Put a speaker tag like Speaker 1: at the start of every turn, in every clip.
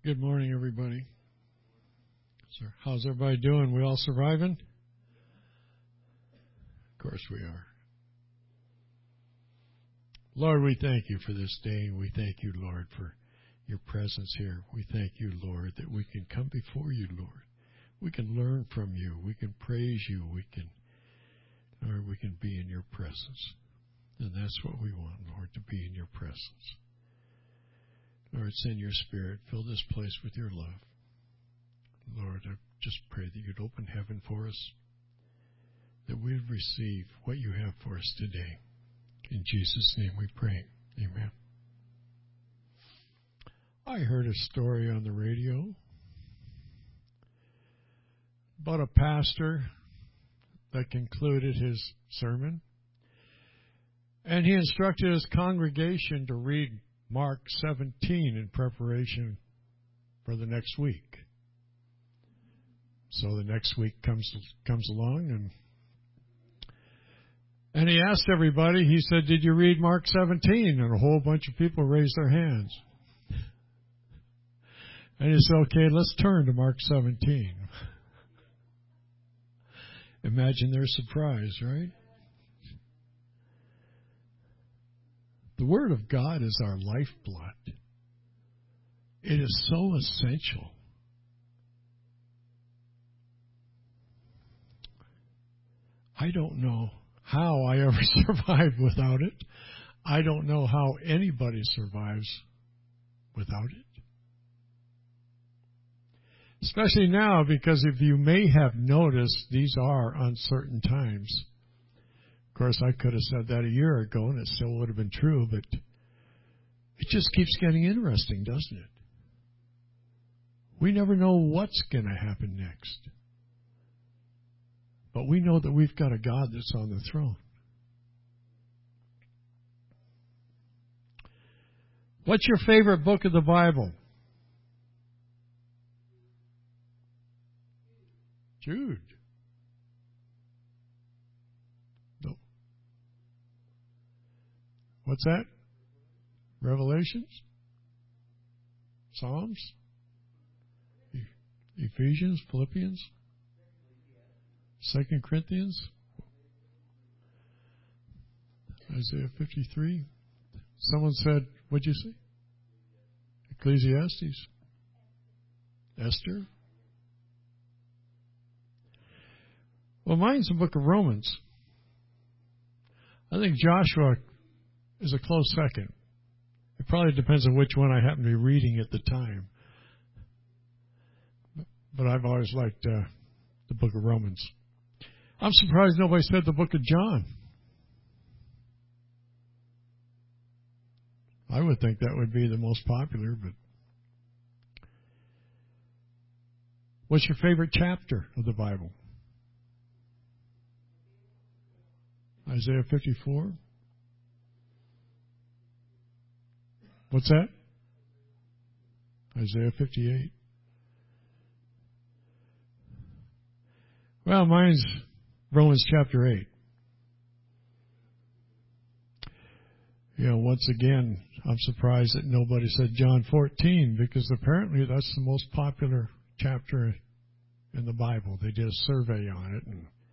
Speaker 1: Good morning, everybody. How's everybody doing? We all surviving? Of course we are. Lord, we thank you for this day. We thank you, Lord, for your presence here. We thank you, Lord, that we can come before you, Lord. We can learn from you. We can praise you. Lord, we can be in your presence. And that's what we want, Lord, to be in your presence. Lord, send your Spirit. Fill this place with your love. Lord, I just pray that you'd open heaven for us, that we'd receive what you have for us today. In Jesus' name we pray. Amen. I heard a story on the radio about a pastor that concluded his sermon, and he instructed his congregation to read Mark 17 in preparation for the next week. So the next week comes along, and he asked everybody, he said, "Did you read Mark 17? And a whole bunch of people raised their hands. And he said, "Okay, let's turn to Mark 17. Imagine their surprise, right? The Word of God is our lifeblood. It is so essential. I don't know how I ever survived without it. I don't know how anybody survives without it. Especially now, because if you may have noticed, these are uncertain times. Of course, I could have said that a year ago, and it still would have been true, but it just keeps getting interesting, doesn't it? We never know what's going to happen next. But we know that we've got a God that's on the throne. What's your favorite book of the Bible? Jude. No. What's that? Revelations? Psalms? Ephesians? Philippians? 2 Corinthians? Isaiah 53? Someone said, what'd you say? Ecclesiastes? Esther? Well, mine's the book of Romans. I think Joshua is a close second. It probably depends on which one I happen to be reading at the time. But I've always liked the book of Romans. I'm surprised nobody said the book of John. I would think that would be the most popular, but what's your favorite chapter of the Bible? Isaiah 54? What's that? Isaiah 58. Well, mine's Romans chapter 8. Once again, I'm surprised that nobody said John 14, because apparently that's the most popular chapter in the Bible. They did a survey on it.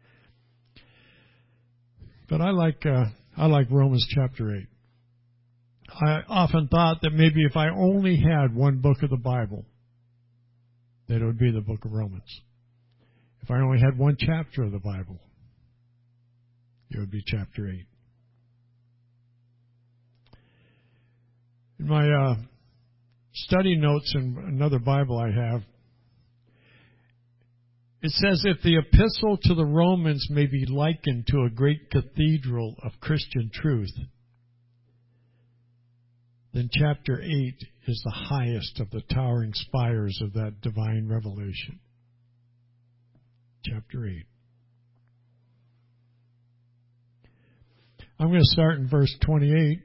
Speaker 1: But I like Romans chapter 8. I often thought that maybe if I only had one book of the Bible, that it would be the book of Romans. If I only had one chapter of the Bible, it would be chapter 8. In my study notes in another Bible I have, it says, if the epistle to the Romans may be likened to a great cathedral of Christian truth, then chapter 8 is the highest of the towering spires of that divine revelation. Chapter 8. I'm going to start in verse 28.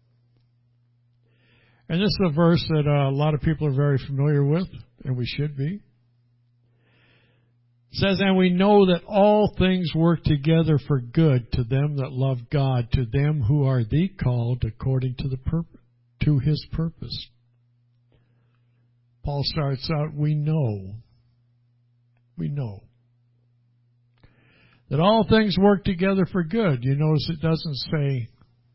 Speaker 1: And this is a verse that a lot of people are very familiar with, and we should be. It says, and we know that all things work together for good to them that love God, to them who are the called according to His purpose. Paul starts out, we know that all things work together for good. You notice it doesn't say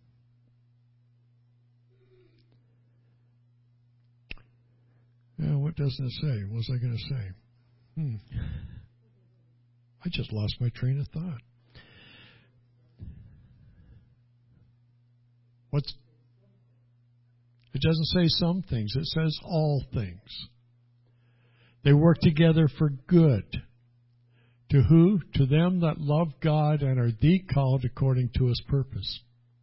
Speaker 1: what doesn't it say? What was I going to say? I just lost my train of thought. It doesn't say some things. It says all things. They work together for good. To who? To them that love God and are the called according to His purpose.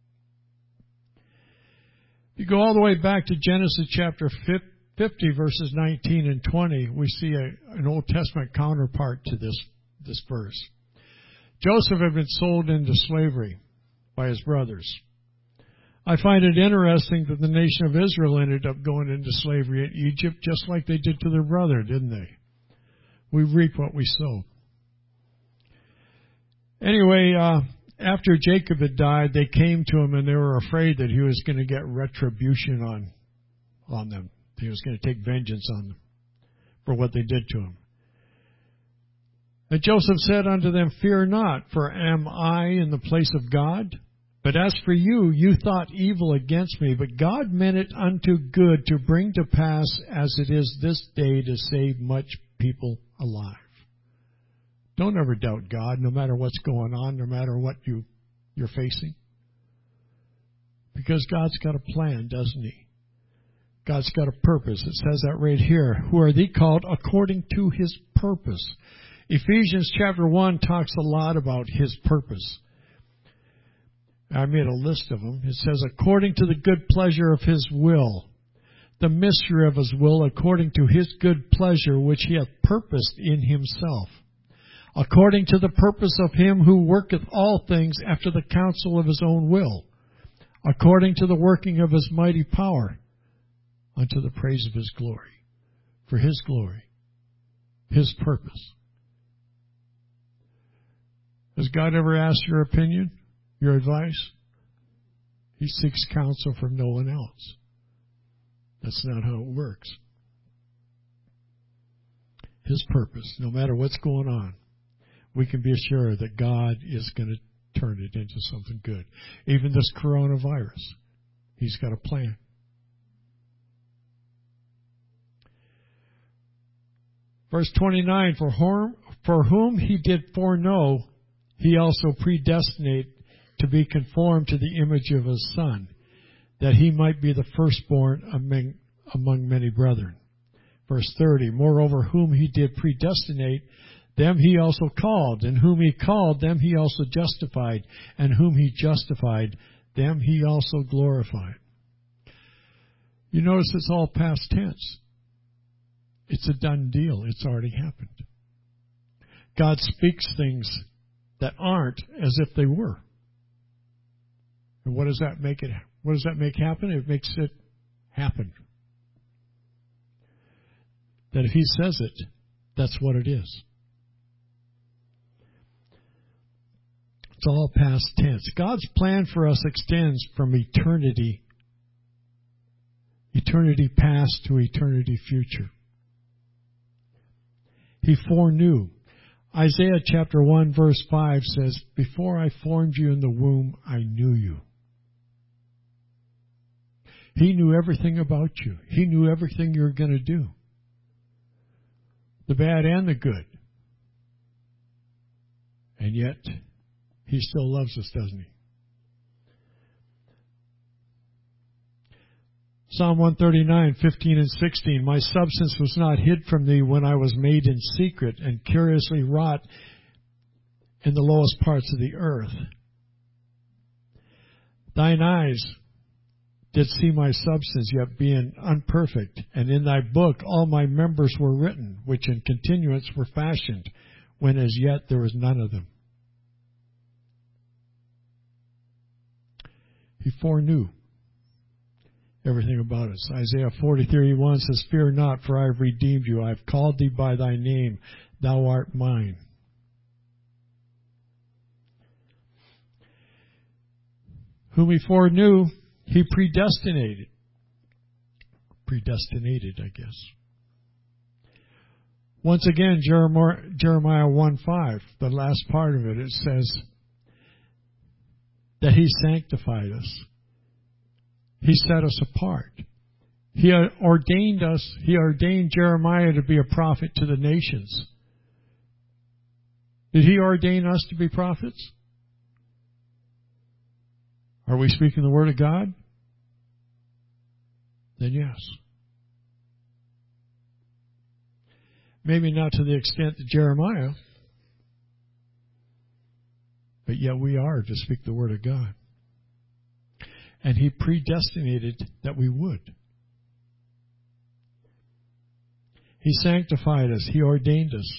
Speaker 1: If you go all the way back to Genesis chapter 50, verses 19 and 20, we see an Old Testament counterpart to this verse. Joseph had been sold into slavery by his brothers. I find it interesting that the nation of Israel ended up going into slavery in Egypt just like they did to their brother, didn't they? We reap what we sow. Anyway, after Jacob had died, they came to him and they were afraid that he was going to get retribution on them. He was going to take vengeance on them for what they did to him. And Joseph said unto them, Fear not, for am I in the place of God? But as for you, you thought evil against me, but God meant it unto good to bring to pass as it is this day to save much people alive. Don't ever doubt God, no matter what's going on, no matter what you're facing. Because God's got a plan, doesn't He? God's got a purpose. It says that right here. Who are they called according to His purpose? Ephesians chapter 1 talks a lot about His purpose. I made a list of them. It says, according to the good pleasure of His will, the mystery of His will, according to His good pleasure, which He hath purposed in Himself, according to the purpose of Him who worketh all things after the counsel of His own will, according to the working of His mighty power, unto the praise of His glory, for His glory, His purpose. Has God ever asked your opinion? Your advice? He seeks counsel from no one else. That's not how it works. His purpose, no matter what's going on, we can be assured that God is going to turn it into something good. Even this coronavirus, He's got a plan. Verse 29, for whom He did foreknow, He also predestinate to be conformed to the image of His Son, that He might be the firstborn among many brethren. Verse 30, moreover, whom He did predestinate, them He also called, and whom He called, them He also justified, and whom He justified, them He also glorified. You notice it's all past tense. It's a done deal. It's already happened. God speaks things that aren't as if they were. And what does that make happen? It makes it happen. That if He says it, that's what it is. It's all past tense. God's plan for us extends from eternity past to eternity future. He foreknew. Isaiah chapter 1 verse 5 says, before I formed you in the womb, I knew you. He knew everything about you. He knew everything you were going to do. The bad and the good. And yet, He still loves us, doesn't He? Psalm 139, 15 and 16, my substance was not hid from Thee when I was made in secret and curiously wrought in the lowest parts of the earth. Thine eyes did see my substance, yet being unperfect, and in Thy book all my members were written, which in continuance were fashioned, when as yet there was none of them. He foreknew everything about us. Isaiah 40:31 says, fear not, for I have redeemed you. I have called thee by thy name. Thou art mine. Whom He foreknew, He predestinated. Predestinated, I guess. Once again, Jeremiah 1:5, the last part of it, it says that He sanctified us. He set us apart. He ordained us. He ordained Jeremiah to be a prophet to the nations. Did He ordain us to be prophets? Are we speaking the Word of God? Then yes. Maybe not to the extent of Jeremiah, but yet we are to speak the Word of God. And He predestinated that we would. He sanctified us. He ordained us.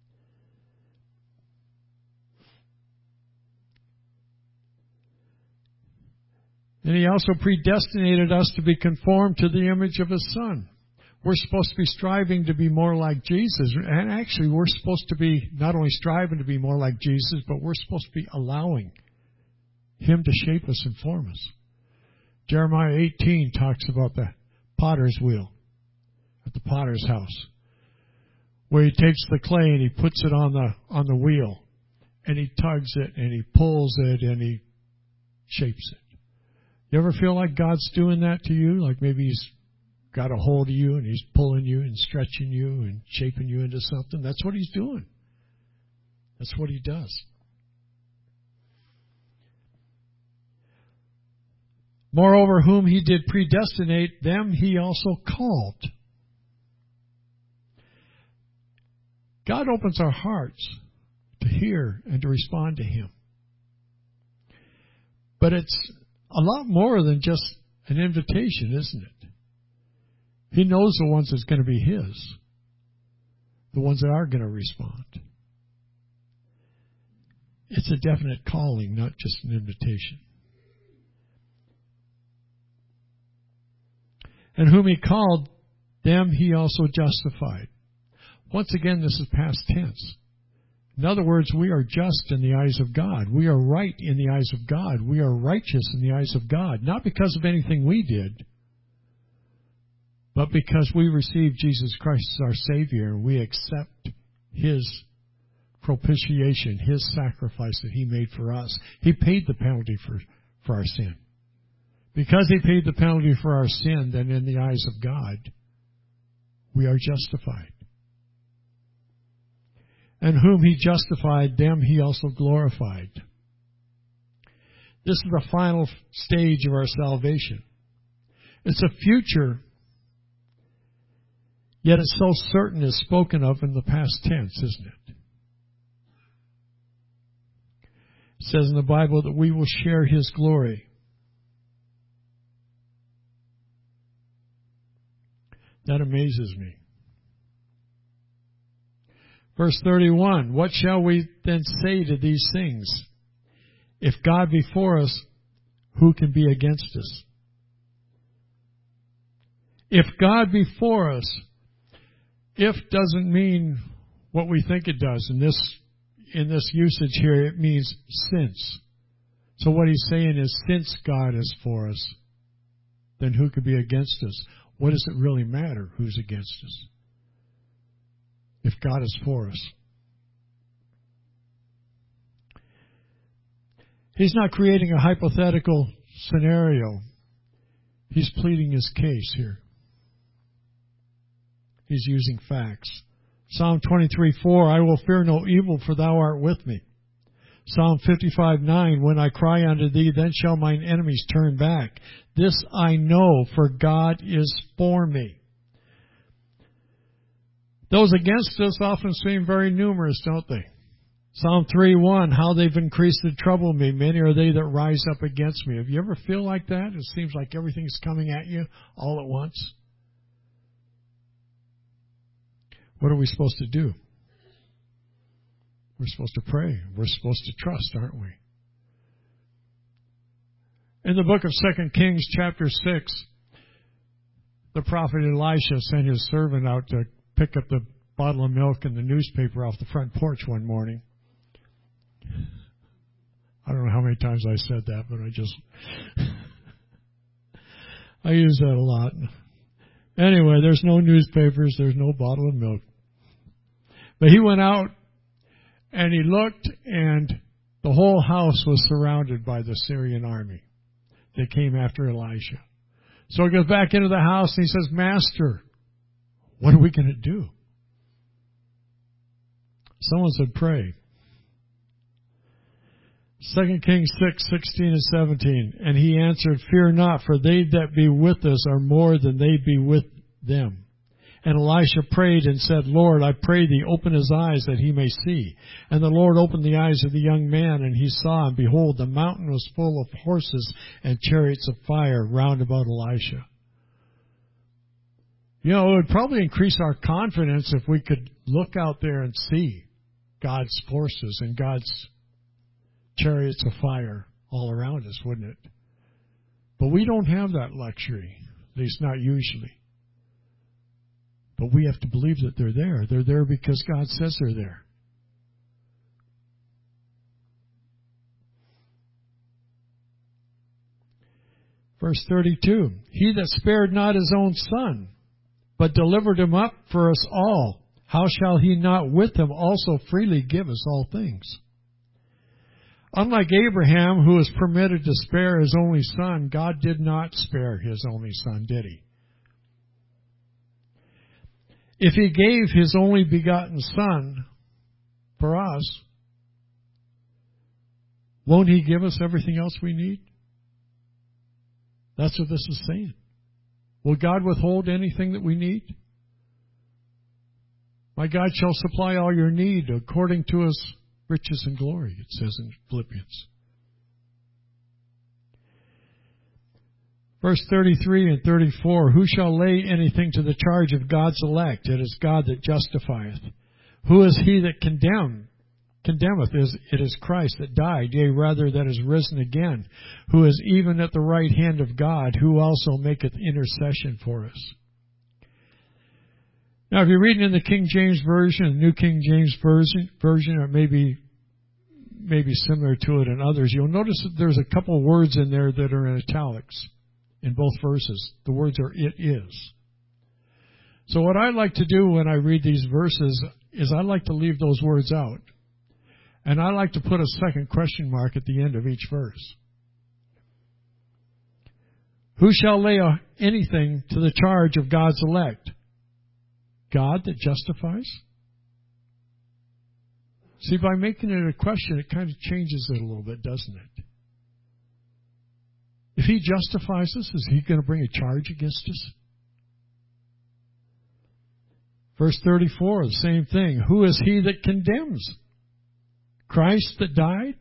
Speaker 1: And He also predestinated us to be conformed to the image of His Son. We're supposed to be striving to be more like Jesus. And actually, we're supposed to be not only striving to be more like Jesus, but we're supposed to be allowing Him to shape us and form us. Jeremiah 18 talks about the potter's wheel at the potter's house, where he takes the clay and he puts it on the wheel, and he tugs it and he pulls it and he shapes it. You ever feel like God's doing that to you? Like maybe He's got a hold of you and He's pulling you and stretching you and shaping you into something? That's what He's doing. That's what He does. Moreover, whom He did predestinate, them He also called. God opens our hearts to hear and to respond to Him. But it's a lot more than just an invitation, isn't it? He knows the ones that's going to be His, the ones that are going to respond. It's a definite calling, not just an invitation. And whom He called, them He also justified. Once again, this is past tense. In other words, we are just in the eyes of God. We are right in the eyes of God. We are righteous in the eyes of God. Not because of anything we did, but because we received Jesus Christ as our Savior and we accept His propitiation, His sacrifice that He made for us. He paid the penalty for our sin. Because He paid the penalty for our sin, then in the eyes of God, we are justified. And whom He justified, them He also glorified. This is the final stage of our salvation. It's a future, yet it's so certain is spoken of in the past tense, isn't it? It says in the Bible that we will share His glory. That amazes me. Verse 31, what shall we then say to these things? If God be for us, who can be against us? If God be for us, if doesn't mean what we think it does. In this usage here, it means since. So what He's saying is, since God is for us, then who could be against us? What does it really matter who's against us if God is for us? He's not creating a hypothetical scenario. He's pleading His case here. He's using facts. Psalm 23:4, I will fear no evil, for Thou art with me. Psalm 55:9, when I cry unto Thee, then shall mine enemies turn back. This I know, for God is for me. Those against us often seem very numerous, don't they? Psalm 3:1, how they've increased to trouble me. Many are they that rise up against me. Have you ever feel like that? It seems like everything's coming at you all at once. What are we supposed to do? We're supposed to pray. We're supposed to trust, aren't we? In the book of 2 Kings chapter 6, the prophet Elisha sent his servant out to pick up the bottle of milk and the newspaper off the front porch one morning. I don't know how many times I said that, but I use that a lot. Anyway, there's no newspapers, there's no bottle of milk. But he went out and he looked, and the whole house was surrounded by the Syrian army that came after Elisha. So he goes back into the house and he says, Master, what are we going to do? Someone said, pray. 2 Kings 6:16 and 17. And he answered, Fear not, for they that be with us are more than they be with them. And Elisha prayed and said, Lord, I pray thee, open his eyes that he may see. And the Lord opened the eyes of the young man, and he saw, and behold, the mountain was full of horses and chariots of fire round about Elisha. You know, it would probably increase our confidence if we could look out there and see God's forces and God's chariots of fire all around us, wouldn't it? But we don't have that luxury, at least not usually. But we have to believe that they're there. They're there because God says they're there. Verse 32, He that spared not his own son, but delivered him up for us all, how shall he not with him also freely give us all things? Unlike Abraham, who was permitted to spare his only son, God did not spare his only son, did he? If he gave his only begotten son for us, won't he give us everything else we need? That's what this is saying. Will God withhold anything that we need? My God shall supply all your need according to his riches and glory, it says in Philippians. Verse 33 and 34, Who shall lay anything to the charge of God's elect? It is God that justifieth. Who is he that condemneth? It is Christ that died, yea, rather that is risen again, who is even at the right hand of God, who also maketh intercession for us. Now, if you're reading in the King James Version, the New King James Version, or maybe similar to it in others, you'll notice that there's a couple words in there that are in italics in both verses. The words are "it is." So what I like to do when I read these verses is I like to leave those words out. And I like to put a second question mark at the end of each verse. Who shall lay anything to the charge of God's elect? God that justifies? See, by making it a question, it kind of changes it a little bit, doesn't it? If he justifies us, is he going to bring a charge against us? Verse 34, the same thing. Who is he that condemns? Christ that died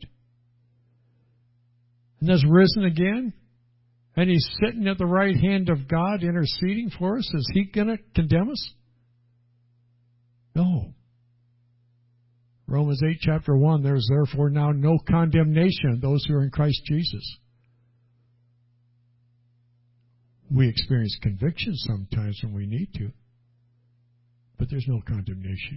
Speaker 1: and has risen again, and he's sitting at the right hand of God interceding for us. Is he going to condemn us? No. Romans 8, chapter 1, there's therefore now no condemnation of those who are in Christ Jesus. We experience conviction sometimes when we need to, but there's no condemnation.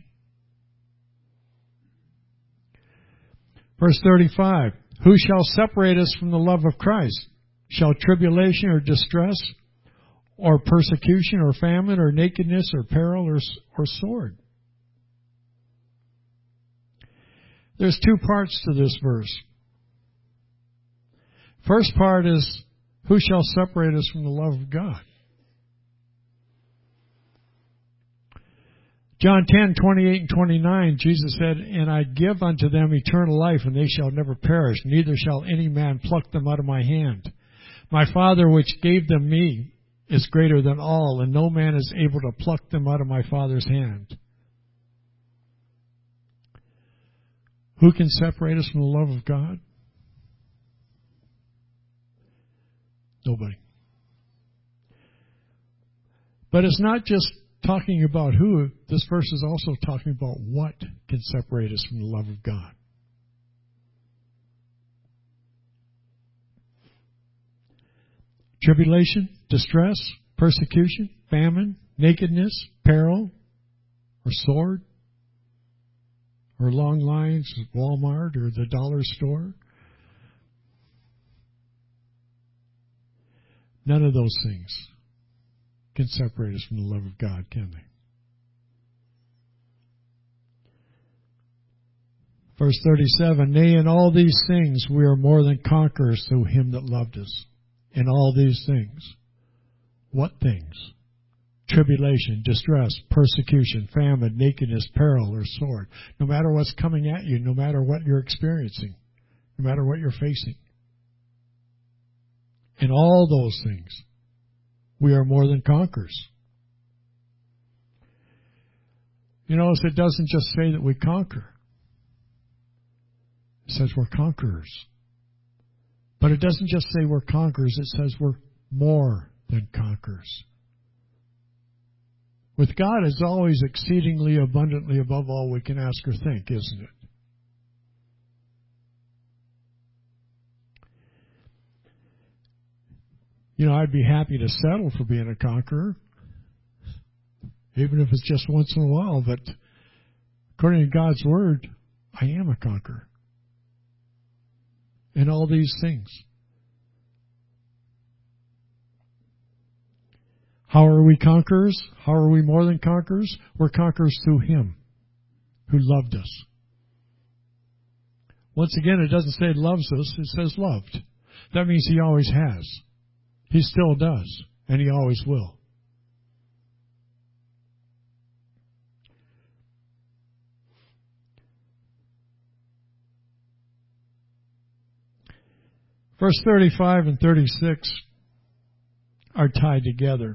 Speaker 1: Verse 35, Who shall separate us from the love of Christ? Shall tribulation or distress or persecution or famine or nakedness or peril or sword? There's two parts to this verse. First part is, who shall separate us from the love of God? John 10:28 and 29, Jesus said, And I give unto them eternal life, and they shall never perish, neither shall any man pluck them out of my hand. My Father which gave them me is greater than all, and no man is able to pluck them out of my Father's hand. Who can separate us from the love of God? Nobody. But it's not just talking about who. This verse is also talking about what can separate us from the love of God. Tribulation, distress, persecution, famine, nakedness, peril, or sword, or long lines at Walmart or the dollar store. None of those things can separate us from the love of God, can they? Verse 37, nay, in all these things we are more than conquerors through him that loved us. In all these things. What things? Tribulation, distress, persecution, famine, nakedness, peril, or sword. No matter what's coming at you, no matter what you're experiencing, no matter what you're facing. In all those things, we are more than conquerors. You notice it doesn't just say that we conquer. It says we're conquerors. But it doesn't just say we're conquerors, it says we're more than conquerors. With God, it's always exceedingly abundantly above all we can ask or think, isn't it? You know, I'd be happy to settle for being a conqueror, even if it's just once in a while, but according to God's Word, I am a conqueror. In all these things. How are we conquerors? How are we more than conquerors? We're conquerors through Him who loved us. Once again, it doesn't say loves us, it says loved. That means He always has. He still does, and He always will. Verse 35 and 36 are tied together.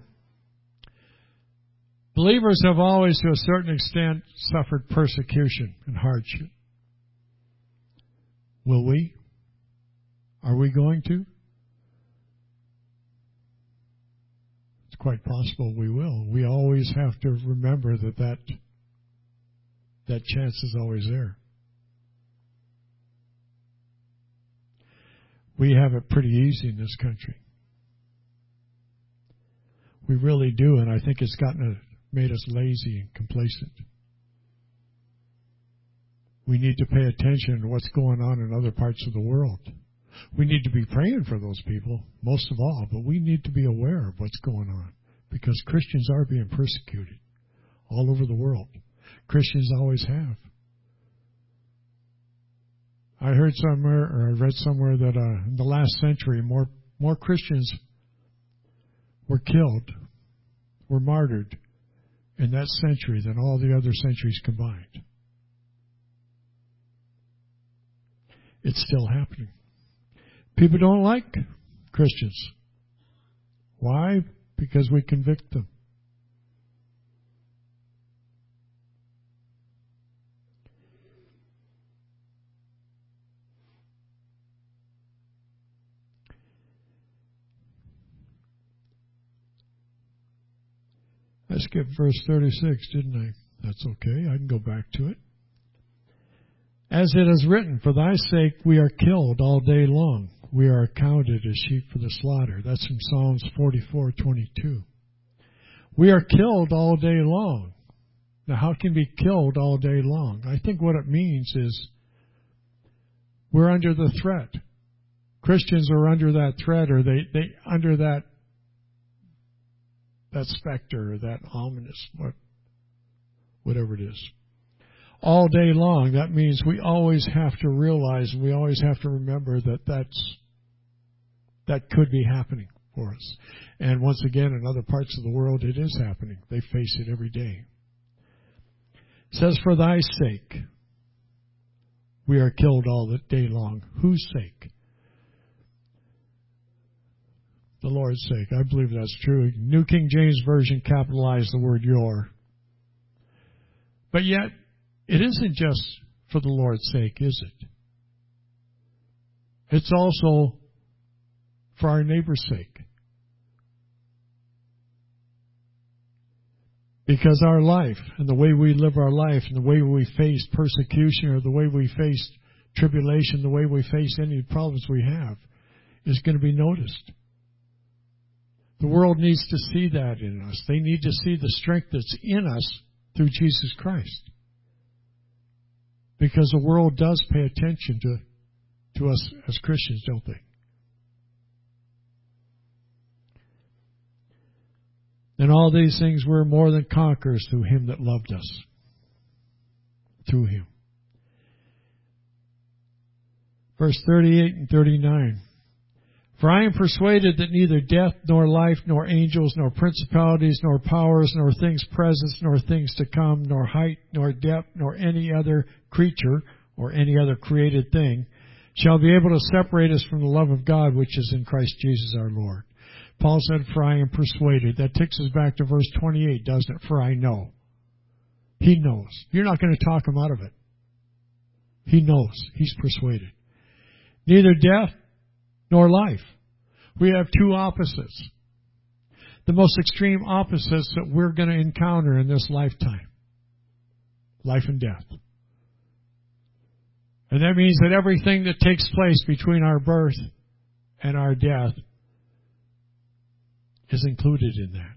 Speaker 1: Believers have always, to a certain extent, suffered persecution and hardship. Will we? Are we going to? It's quite possible we will. We always have to remember that chance is always there. We have it pretty easy in this country. We really do, and I think it's made us lazy and complacent. We need to pay attention to what's going on in other parts of the world. We need to be praying for those people, most of all, but we need to be aware of what's going on, because Christians are being persecuted all over the world. Christians always have. I heard somewhere, or I read somewhere, that in the last century, more Christians were killed, were martyred in that century than all the other centuries combined. It's still happening. People don't like Christians. Why? Because we convict them. I skipped verse 36, didn't I? That's okay. I can go back to it. As it is written, for thy sake we are killed all day long. We are accounted as sheep for the slaughter. That's from Psalms 44:22. We are killed all day long. Now, how can we be killed all day long? I think what it means is we're under the threat. Christians are under that threat, or they under that specter, or that ominous, whatever it is. All day long, that means we always have to realize, and we always have to remember that could be happening for us. And once again, in other parts of the world, it is happening. They face it every day. It says, for thy sake, we are killed all the day long. Whose sake? The Lord's sake. I believe that's true. New King James Version capitalized the word your. But yet, it isn't just for the Lord's sake, is it? It's also for our neighbor's sake. Because our life, and the way we live our life, and the way we face persecution, or the way we face tribulation, the way we face any problems we have, is going to be noticed. The world needs to see that in us. They need to see the strength that's in us through Jesus Christ. Because the world does pay attention to us as Christians, don't they? In all these things we're more than conquerors through Him that loved us. Through Him. Verse 38 and 39. For I am persuaded that neither death, nor life, nor angels, nor principalities, nor powers, nor things present, nor things to come, nor height, nor depth, nor any other creature, or any other created thing, shall be able to separate us from the love of God which is in Christ Jesus our Lord. Paul said, for I am persuaded. That takes us back to verse 28, doesn't it? For I know. He knows. You're not going to talk him out of it. He knows. He's persuaded. Neither death nor life. We have two opposites. The most extreme opposites that we're going to encounter in this lifetime. Life and death. And that means that everything that takes place between our birth and our death is included in that.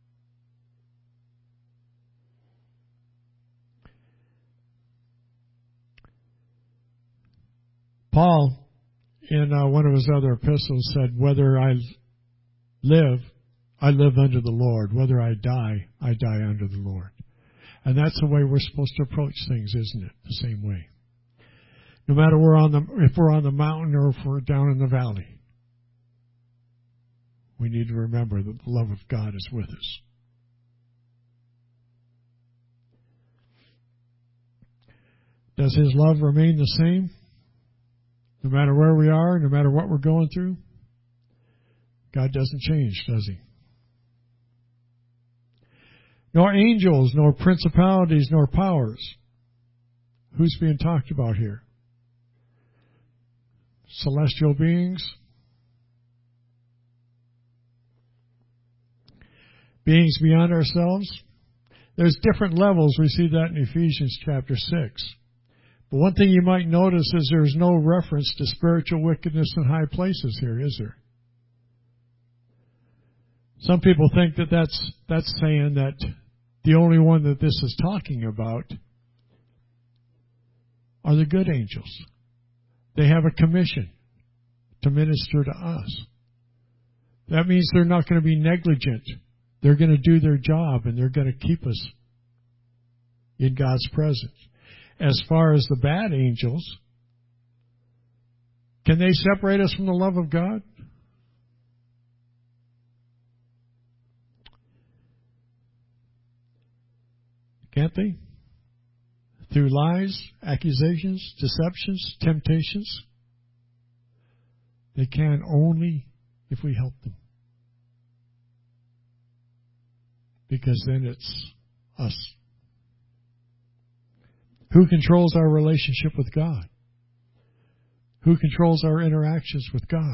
Speaker 1: Paul, in one of his other epistles, said, whether I live unto the Lord. Whether I die unto the Lord. And that's the way we're supposed to approach things, isn't it? The same way. No matter if we're on the mountain or if we're down in the valley. We need to remember that the love of God is with us. Does His love remain the same? No matter where we are, no matter what we're going through? God doesn't change, does He? Nor angels, nor principalities, nor powers. Who's being talked about here? Celestial beings? Beings beyond ourselves? There's different levels. We see that in Ephesians chapter 6. But one thing you might notice is there's no reference to spiritual wickedness in high places here, is there? Some people think that that's saying that the only one that this is talking about are the good angels. They have a commission to minister to us. That means they're not going to be negligent. They're going to do their job, and they're going to keep us in God's presence. As far as the bad angels, can they separate us from the love of God? Can't they? Through lies, accusations, deceptions, temptations. They can only if we help them. Because then it's us. Who controls our relationship with God? Who controls our interactions with God?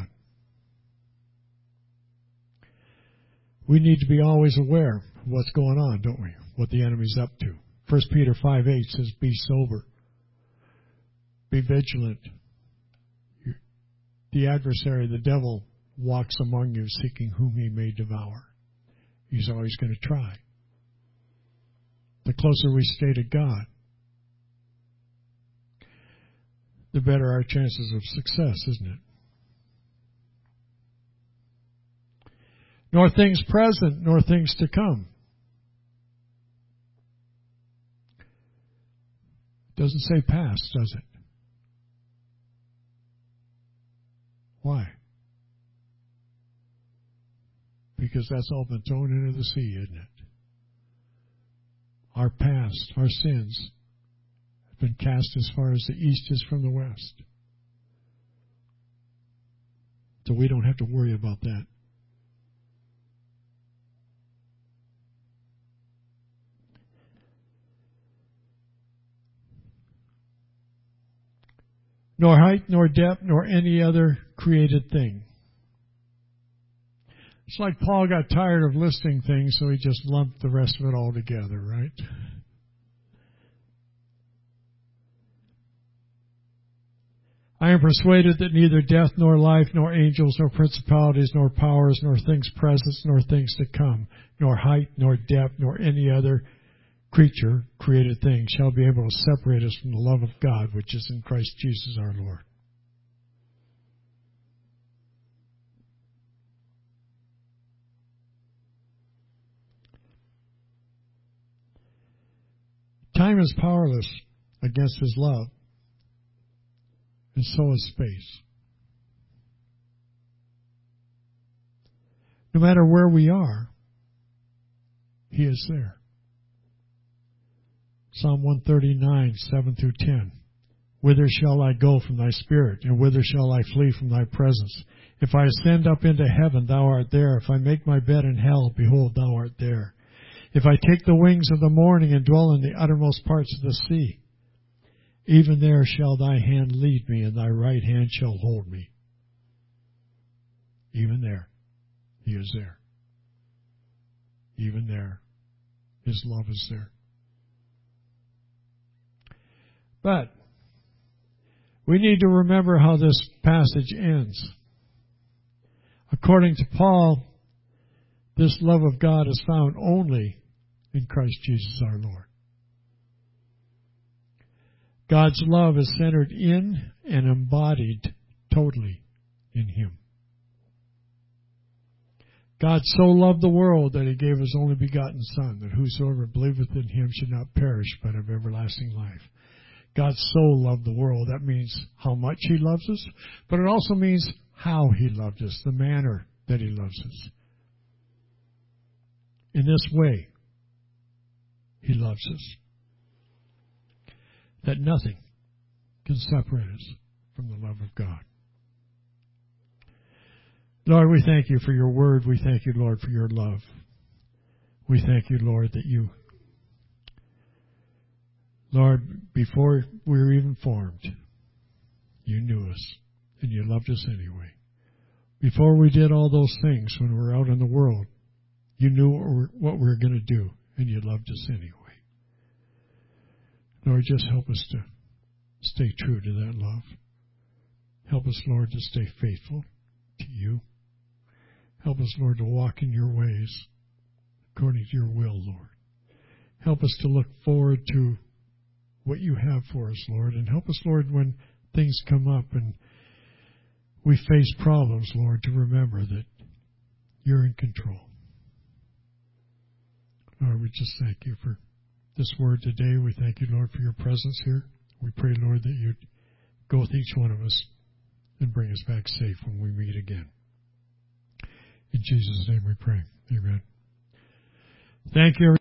Speaker 1: We need to be always aware of what's going on, don't we? What the enemy's up to. 1 Peter 5:8 says, be sober. Be vigilant. The adversary, the devil, walks among you seeking whom he may devour. He's always going to try. The closer we stay to God, the better our chances of success, isn't it? Nor things present, nor things to come. It doesn't say past, does it? Why? Because that's all been thrown into the sea, isn't it? Our past, our sins, have been cast as far as the east is from the west. So we don't have to worry about that. Nor height, nor depth, nor any other created thing. It's like Paul got tired of listing things, so he just lumped the rest of it all together, right? I am persuaded that neither death, nor life, nor angels, nor principalities, nor powers, nor things present, nor things to come, nor height, nor depth, nor any other creature, created thing, shall be able to separate us from the love of God, which is in Christ Jesus our Lord. Time is powerless against His love. and so is space. No matter where we are, He is there. Psalm 139, 7 through 10. Whither shall I go from thy spirit, and whither shall I flee from thy presence? If I ascend up into heaven, thou art there. If I make my bed in hell, behold, thou art there. If I take the wings of the morning and dwell in the uttermost parts of the sea, even there shall thy hand lead me, and thy right hand shall hold me. Even there, He is there. Even there, His love is there. But we need to remember how this passage ends. According to Paul, this love of God is found only in Christ Jesus our Lord. God's love is centered in and embodied totally in Him. God so loved the world that He gave His only begotten Son, that whosoever believeth in Him should not perish but have everlasting life. God so loved the world. That means how much He loves us, but it also means how He loved us, the manner that He loves us. In this way, He loves us. That nothing can separate us from the love of God. Lord, we thank You for Your word. We thank You, Lord, for Your love. We thank You, Lord, that You, Lord, before we were even formed, You knew us, and You loved us anyway. Before we did all those things when we were out in the world, You knew what we were going to do, and You loved us anyway. Lord, just help us to stay true to that love. Help us, Lord, to stay faithful to You. Help us, Lord, to walk in Your ways according to Your will, Lord. Help us to look forward to what You have for us, Lord. And help us, Lord, when things come up and we face problems, Lord, to remember that You're in control. Lord, we just thank You for this word today. We thank You, Lord, for Your presence here. We pray, Lord, that You'd go with each one of us and bring us back safe when we meet again. In Jesus' name we pray. Amen. Thank you.